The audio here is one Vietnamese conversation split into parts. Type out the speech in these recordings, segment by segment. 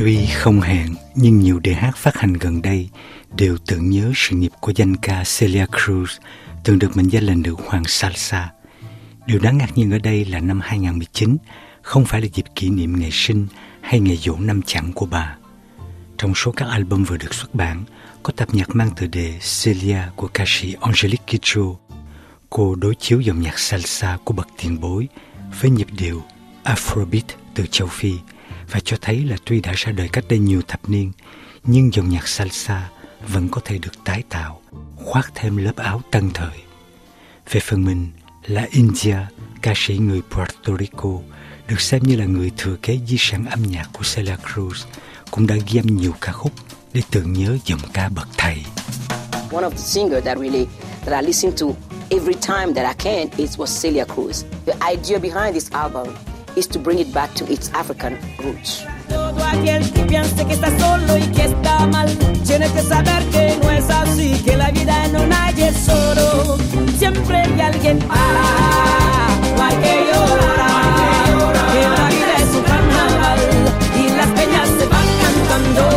Tuy không hẹn, nhưng nhiều đề hát phát hành gần đây đều tưởng nhớ sự nghiệp của danh ca Celia Cruz, từng được mệnh danh là nữ hoàng salsa. Điều đáng ngạc nhiên ở đây là năm 2019 không phải là dịp kỷ niệm ngày sinh hay ngày giỗ năm chẵn của bà. Trong số các album vừa được xuất bản, có tập nhạc mang tựa đề Celia của ca sĩ Angelique Kidjo. Cô đối chiếu dòng nhạc salsa của bậc tiền bối với nhịp điệu Afrobeat từ châu Phi và cho thấy là tuy đã ra đời cách đây nhiều thập niên, nhưng dòng nhạc salsa vẫn có thể được tái tạo, khoác thêm lớp áo tân thời. Về phần mình, La India, ca sĩ người Puerto Rico, được xem như là người thừa kế di sản âm nhạc của Celia Cruz, cũng đã ghi âm nhiều ca khúc để tưởng nhớ giọng ca bậc thầy. One of the singers that I listen to every time that I can was Celia Cruz. The idea behind this album is to bring it back to its African roots. Todo aquel que piense que está solo y que está mal, tiene que saber que no es así, que la vida no nadie es solo, siempre hay alguien no hay que llorar, que la vida es un carnaval y las peñas se van cantando.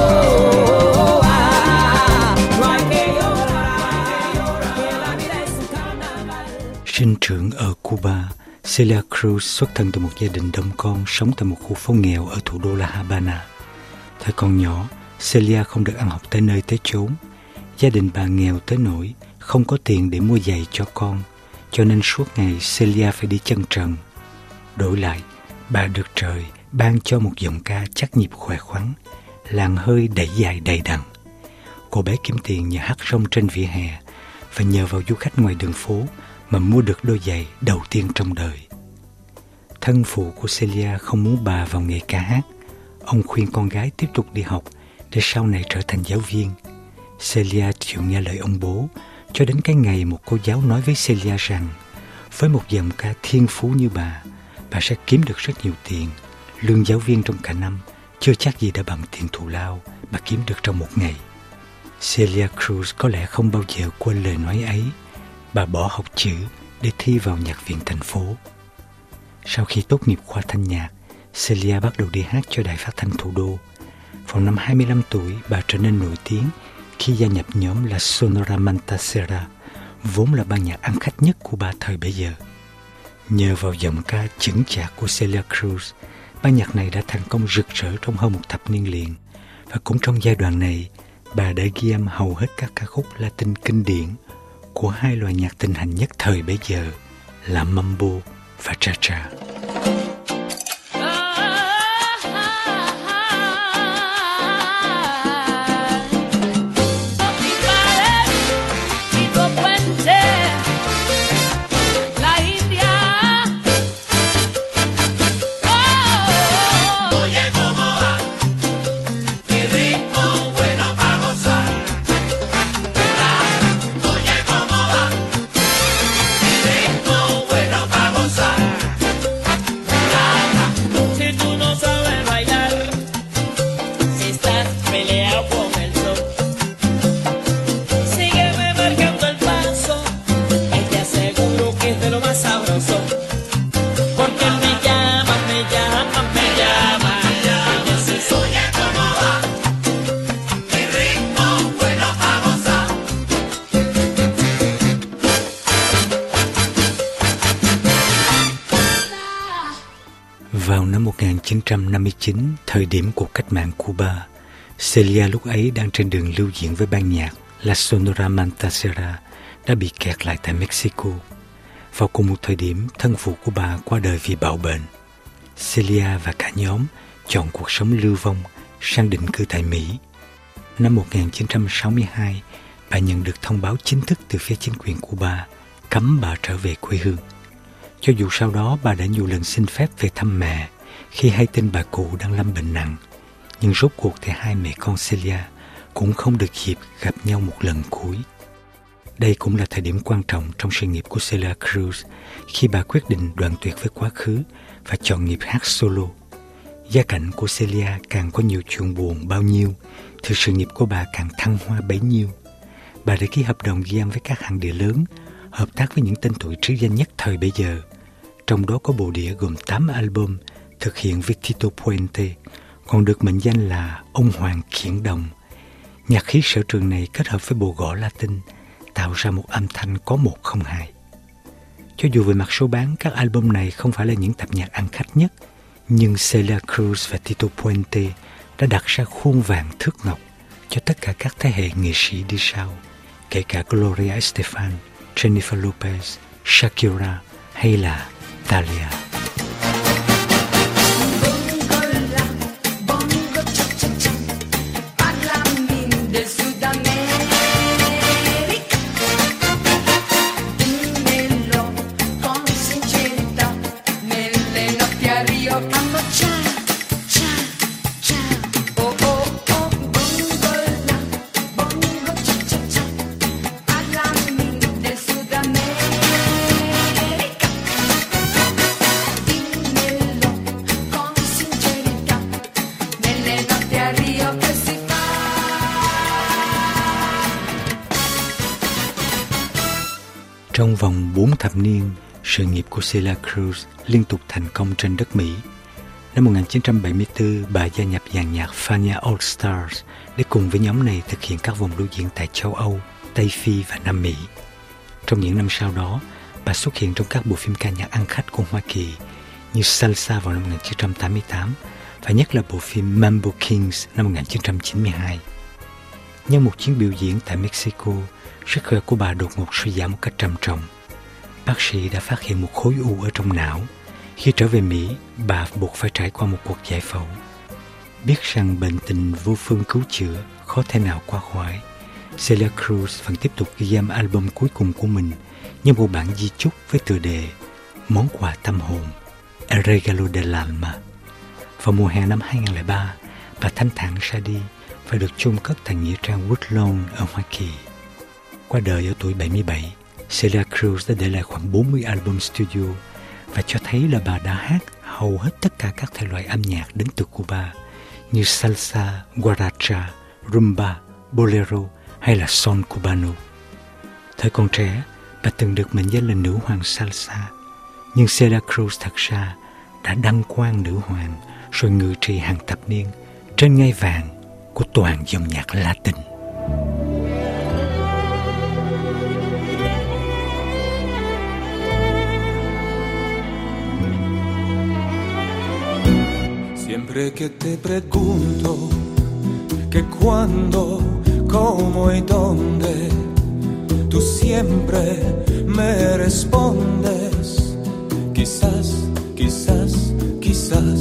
Sinh trưởng ở Cuba, Celia Cruz xuất thân từ một gia đình đông con sống tại một khu phố nghèo ở thủ đô La Habana. Thời còn nhỏ, Celia không được ăn học tới nơi tới chốn. Gia đình bà nghèo tới nỗi không có tiền để mua giày cho con, cho nên suốt ngày Celia phải đi chân trần. Đổi lại, bà được trời ban cho một giọng ca chắc nhịp khỏe khoắn, làn hơi đẩy dài đầy đặn. Cô bé kiếm tiền nhờ hát rong trên vỉa hè và nhờ vào du khách ngoài đường phố mà mua được đôi giày đầu tiên trong đời. Thân phụ của Celia không muốn bà vào nghề ca hát. Ông khuyên con gái tiếp tục đi học để sau này trở thành giáo viên. Celia chịu nghe lời ông bố, cho đến cái ngày một cô giáo nói với Celia rằng với một giọng ca thiên phú như bà sẽ kiếm được rất nhiều tiền. Lương giáo viên trong cả năm chưa chắc gì đã bằng tiền thù lao bà kiếm được trong một ngày. Celia Cruz có lẽ không bao giờ quên lời nói ấy. Bà bỏ học chữ để thi vào nhạc viện thành phố. Sau khi tốt nghiệp khoa thanh nhạc, Celia bắt đầu đi hát cho đài phát thanh thủ đô. Vào năm 25 tuổi, bà trở nên nổi tiếng khi gia nhập nhóm La Sonora Matancera, vốn là ban nhạc ăn khách nhất của bà thời bấy giờ. Nhờ vào giọng ca chững chạc của Celia Cruz, ban nhạc này đã thành công rực rỡ trong hơn một thập niên liền. Và cũng trong giai đoạn này, bà đã ghi âm hầu hết các ca khúc Latin kinh điển của hai loại nhạc thịnh hành nhất thời bấy giờ là mambo và cha-cha. Vào năm 1959, thời điểm cuộc cách mạng Cuba, Celia lúc ấy đang trên đường lưu diễn với ban nhạc La Sonora Matancera đã bị kẹt lại tại Mexico. Vào cùng một thời điểm, thân phụ của bà qua đời vì bạo bệnh. Celia và cả nhóm chọn cuộc sống lưu vong sang định cư tại Mỹ. Năm 1962, bà nhận được thông báo chính thức từ phía chính quyền Cuba cấm bà trở về quê hương. Cho dù sau đó bà đã nhiều lần xin phép về thăm mẹ khi hay tin bà cụ đang lâm bệnh nặng, nhưng rốt cuộc thì hai mẹ con Celia cũng không được dịp gặp nhau một lần cuối. Đây cũng là thời điểm quan trọng trong sự nghiệp của Celia Cruz khi bà quyết định đoạn tuyệt với quá khứ và chọn nghiệp hát solo. Gia cảnh của Celia càng có nhiều chuyện buồn bao nhiêu thì sự nghiệp của bà càng thăng hoa bấy nhiêu. Bà đã ký hợp đồng ghi âm với các hãng đĩa lớn, hợp tác với những tên tuổi trứ danh nhất thời bấy giờ. Trong đó có bộ đĩa gồm 8 album thực hiện với Tito Puente, còn được mệnh danh là ông Hoàng Khiển Đồng. Nhạc khí sở trường này kết hợp với bộ gõ Latin tạo ra một âm thanh có một không hai. Cho dù về mặt số bán, các album này không phải là những tập nhạc ăn khách nhất, nhưng Celia Cruz và Tito Puente đã đặt ra khuôn vàng thước ngọc cho tất cả các thế hệ nghệ sĩ đi sau, kể cả Gloria Estefan, Jennifer Lopez, Shakira hay là Thalia. Trong vòng 4 thập niên, sự nghiệp của Celia Cruz liên tục thành công trên đất Mỹ. Năm 1974, bà gia nhập dàn nhạc Fania All Stars để cùng với nhóm này thực hiện các vòng lưu diễn tại châu Âu, Tây Phi và Nam Mỹ. Trong những năm sau đó, bà xuất hiện trong các bộ phim ca nhạc ăn khách của Hoa Kỳ như Salsa vào năm 1988 và nhất là bộ phim Mambo Kings năm 1992. Nhân một chuyến biểu diễn tại Mexico, sức khỏe của bà đột ngột suy giảm một cách trầm trọng. Bác sĩ đã phát hiện một khối u ở trong não. Khi trở về Mỹ, bà buộc phải trải qua một cuộc giải phẫu. Biết rằng bệnh tình vô phương cứu chữa, khó thể nào qua khỏi, Celia Cruz vẫn tiếp tục ghi âm album cuối cùng của mình như một bản di chúc với tựa đề Món quà tâm hồn, El Regalo del Alma. Vào mùa hè năm 2003, bà thanh thản ra đi và được chôn cất tại nghĩa trang Woodlawn ở Hoa Kỳ. Qua đời ở tuổi 77, Celia Cruz đã để lại khoảng 40 album studio và cho thấy là bà đã hát hầu hết tất cả các thể loại âm nhạc đến từ Cuba như salsa, guaracha, rumba, bolero hay là son cubano. Thời còn trẻ, bà từng được mệnh danh là nữ hoàng salsa, nhưng Celia Cruz thật ra đã đăng quang nữ hoàng rồi ngự trị hàng thập niên trên ngai vàng của toàn dòng nhạc Latin. Siempre que te pregunto que cuándo, cómo y dónde, tú siempre me respondes quizás, quizás, quizás.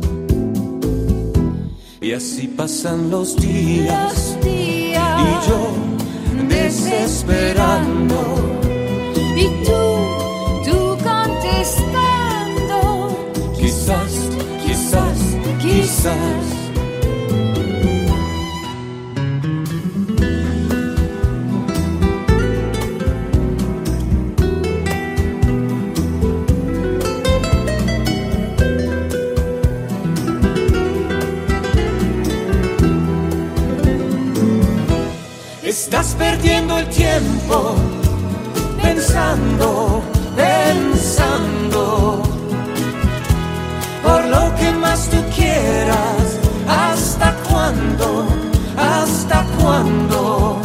Y así pasan los días y yo desesperando y tú contestando quizás, quizás, quizás. Estás perdiendo el tiempo pensando, pensando por lo que más tú quieras. ¿Hasta cuándo? ¿Hasta cuándo?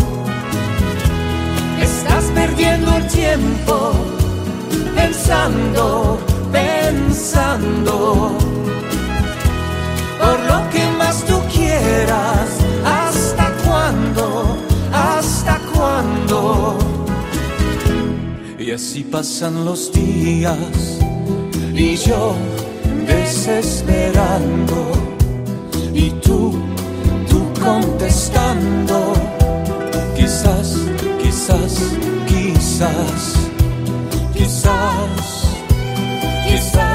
Estás perdiendo el tiempo pensando, pensando por lo que más tú quieras. ¿Hasta cuándo? ¿Hasta cuándo? Y así pasan los días y yo desesperando y tú contestando quizás, quizás, quizás, quizás, quizás.